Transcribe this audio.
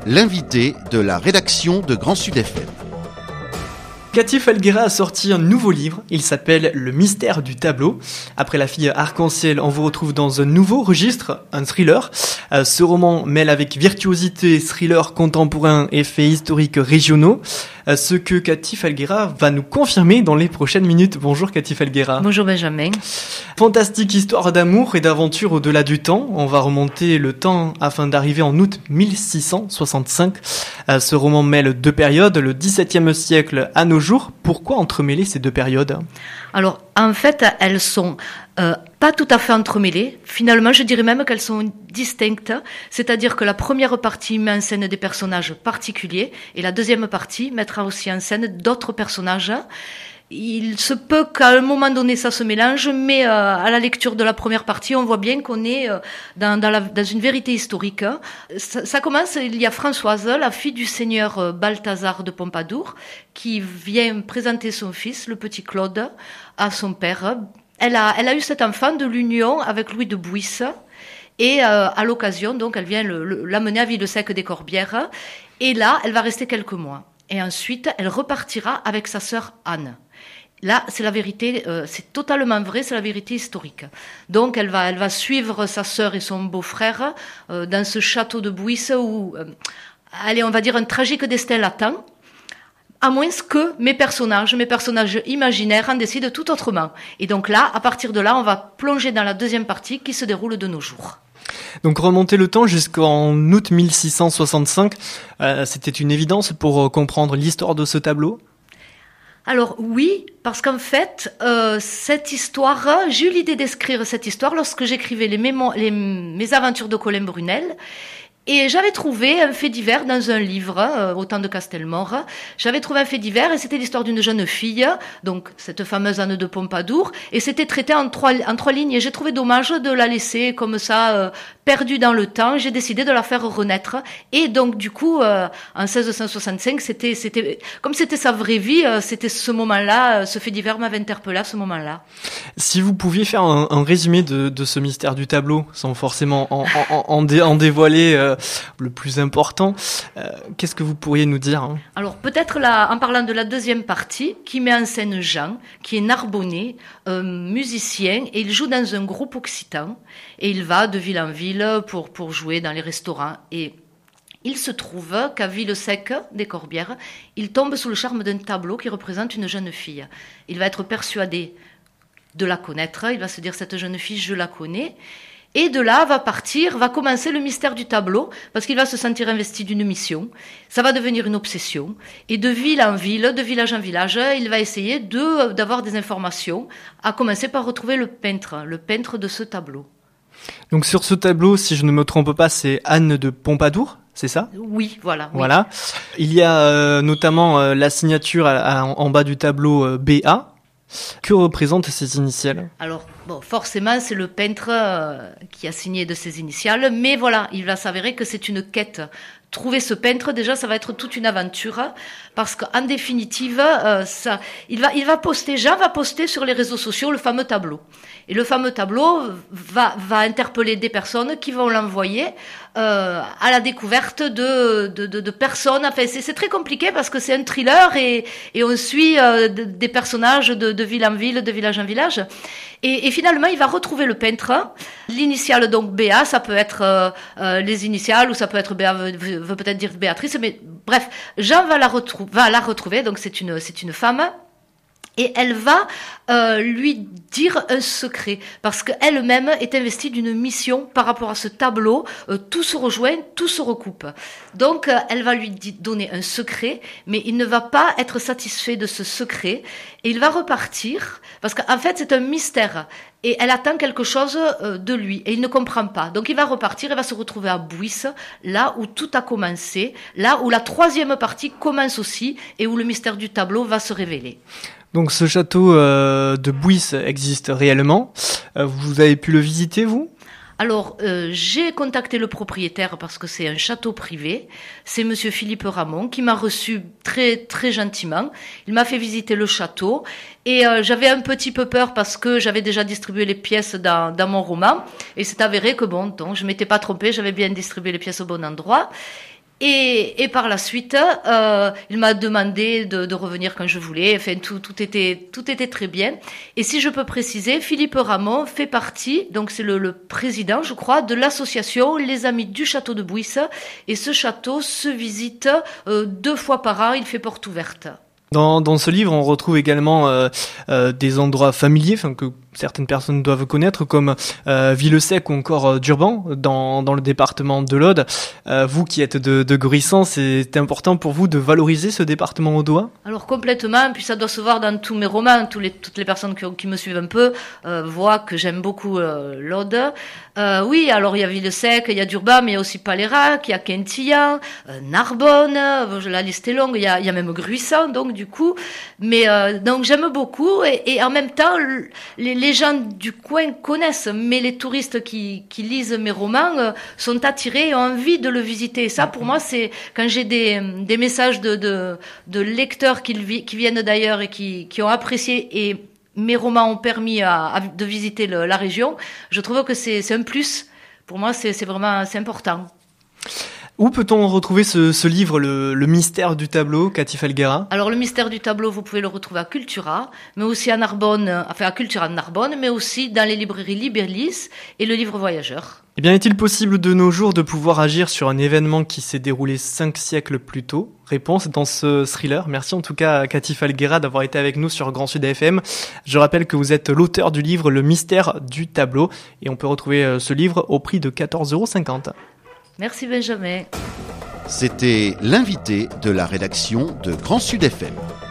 l'invité de la rédaction de Grand Sud FM. Cathy Falguera a sorti un nouveau livre, il s'appelle Le mystère du tableau. Après La fille arc-en-ciel, on vous retrouve dans un nouveau registre, un thriller. Ce roman mêle avec virtuosité thriller contemporain et faits historiques régionaux, ce que Cathy Falguera va nous confirmer dans les prochaines minutes. Bonjour Cathy Falguera. Bonjour Benjamin. Fantastique histoire d'amour et d'aventure au-delà du temps. On va remonter le temps afin d'arriver en août 1665. Ce roman mêle deux périodes, le XVIIe siècle à nos jours. Pourquoi entremêler ces deux périodes ? Alors, en fait, elles sont pas tout à fait entremêlées. Finalement, je dirais même qu'elles sont distinctes. C'est-à-dire que la première partie met en scène des personnages particuliers et la deuxième partie mettra aussi en scène d'autres personnages. Il se peut qu'à un moment donné ça se mélange, mais à la lecture de la première partie, on voit bien qu'on est dans une vérité historique. Ça commence, il y a Françoise, la fille du seigneur Balthazar de Pompadour, qui vient présenter son fils, le petit Claude, à son père. Elle a eu cet enfant de l'union avec Louis de Bouisse, et à l'occasion, donc, elle vient l'amener à Villesèque des Corbières, et là, elle va rester quelques mois. Et ensuite, elle repartira avec sa sœur Anne. Là, c'est la vérité, c'est totalement vrai, c'est la vérité historique. Donc, elle va suivre sa sœur et son beau-frère dans ce château de Bouisse où, on va dire, un tragique destin l'attend, à moins que mes personnages imaginaires en décident tout autrement. Et donc là, à partir de là, on va plonger dans la deuxième partie qui se déroule de nos jours. Donc remonter le temps jusqu'en août 1665, c'était une évidence pour comprendre l'histoire de ce tableau ? Alors oui, parce qu'en fait, cette histoire, j'ai eu l'idée d'écrire cette histoire lorsque j'écrivais mes aventures de Colin Brunel. Et j'avais trouvé un fait divers dans un livre, au temps de Castelmore. J'avais trouvé un fait divers et c'était l'histoire d'une jeune fille, donc cette fameuse Anne de Pompadour, et c'était traité en trois lignes. Et j'ai trouvé dommage de la laisser comme ça, perdue dans le temps. J'ai décidé de la faire renaître. Et donc du coup, en 1665, comme c'était sa vraie vie, c'était ce moment-là, ce fait divers m'avait interpellé à ce moment-là. Si vous pouviez faire un résumé de ce mystère du tableau, sans forcément en dévoiler le plus important, qu'est-ce que vous pourriez nous dire ? Alors peut-être là, en parlant de la deuxième partie, qui met en scène Jean, qui est narbonnais, musicien, et il joue dans un groupe occitan, et il va de ville en ville pour jouer dans les restaurants. Et il se trouve qu'à Villesèque des Corbières, il tombe sous le charme d'un tableau qui représente une jeune fille. Il va être persuadé de la connaître, il va se dire, cette jeune fille, je la connais. Et de là va commencer le mystère du tableau, parce qu'il va se sentir investi d'une mission. Ça va devenir une obsession. Et de ville en ville, de village en village, il va essayer d'avoir des informations, à commencer par retrouver le peintre de ce tableau. Donc sur ce tableau, si je ne me trompe pas, c'est Anne de Pompadour, c'est ça ? Oui, voilà. Oui. Voilà. Il y a notamment la signature en bas du tableau BA. Que représentent ces initiales ? Alors, forcément, c'est le peintre qui a signé de ces initiales, mais voilà, il va s'avérer que c'est une quête. Trouver ce peintre, déjà, ça va être toute une aventure, parce qu'en définitive, Jean va poster sur les réseaux sociaux le fameux tableau. Et le fameux tableau va interpeller des personnes qui vont l'envoyer à la découverte de personnes. Enfin, c'est très compliqué parce que c'est un thriller et on suit des personnages de ville en ville, de village en village. Et finalement, il va retrouver le peintre. L'initiale, donc, BA, ça peut être les initiales, ou ça peut être BA veut peut-être dire Béatrice, mais bref, Jean va la retrouver, donc c'est une femme. Et elle va lui dire un secret, parce qu'elle-même est investie d'une mission par rapport à ce tableau. Tout se rejoint, tout se recoupe. Donc, elle va lui donner un secret, mais il ne va pas être satisfait de ce secret. Et il va repartir, parce qu'en fait, c'est un mystère. Et elle attend quelque chose de lui, et il ne comprend pas. Donc, il va repartir et va se retrouver à Bouisse, là où tout a commencé, là où la troisième partie commence aussi, et où le mystère du tableau va se révéler. Donc ce château de Bouisse existe réellement. Vous avez pu le visiter, vous ? Alors, j'ai contacté le propriétaire parce que c'est un château privé. C'est monsieur Philippe Ramon qui m'a reçu très, très gentiment. Il m'a fait visiter le château et j'avais un petit peu peur parce que j'avais déjà distribué les pièces dans mon roman. Et c'est avéré que donc, je m'étais pas trompée, j'avais bien distribué les pièces au bon endroit. Et par la suite, il m'a demandé de revenir quand je voulais. Enfin, tout était très bien. Et si je peux préciser, Philippe Ramon fait partie, donc c'est le président, je crois, de l'association Les Amis du Château de Bouisse. Et ce château se visite 2 fois par an. Il fait porte ouverte. Dans ce livre, on retrouve également des endroits familiers, que certaines personnes doivent connaître, comme Villesec ou encore Durban, dans le département de l'Aude. Vous qui êtes de Gruissan, c'est important pour vous de valoriser ce département audois ? Alors complètement, puis ça doit se voir dans tous mes romans. Toutes les personnes qui me suivent un peu voient que j'aime beaucoup l'Aude. Oui, alors il y a Villesec, il y a Durban, mais il y a aussi Palérac, il y a Quintillan, Narbonne, la liste est longue, il y a même Gruissan, donc du coup. Mais donc j'aime beaucoup, et en même temps, les gens du coin connaissent, mais les touristes qui lisent mes romans sont attirés et ont envie de le visiter. Et ça, pour moi, c'est quand j'ai des messages de lecteurs qui viennent d'ailleurs et qui ont apprécié, et mes romans ont permis de visiter la région, je trouve que c'est un plus. Pour moi, c'est important. Où peut-on retrouver ce livre, le mystère du tableau, Cathy Felguera ? Alors, le mystère du tableau, vous pouvez le retrouver à Cultura, mais aussi à Narbonne, à Cultura de Narbonne, mais aussi dans les librairies Libellis et le livre voyageur. Eh bien, est-il possible de nos jours de pouvoir agir sur un événement qui s'est déroulé 5 siècles plus tôt ? Réponse dans ce thriller. Merci en tout cas à Cathy Felguera d'avoir été avec nous sur Grand Sud FM. Je rappelle que vous êtes l'auteur du livre Le mystère du tableau, et on peut retrouver ce livre au prix de 14,50 €. Merci Benjamin. C'était l'invité de la rédaction de Grand Sud FM.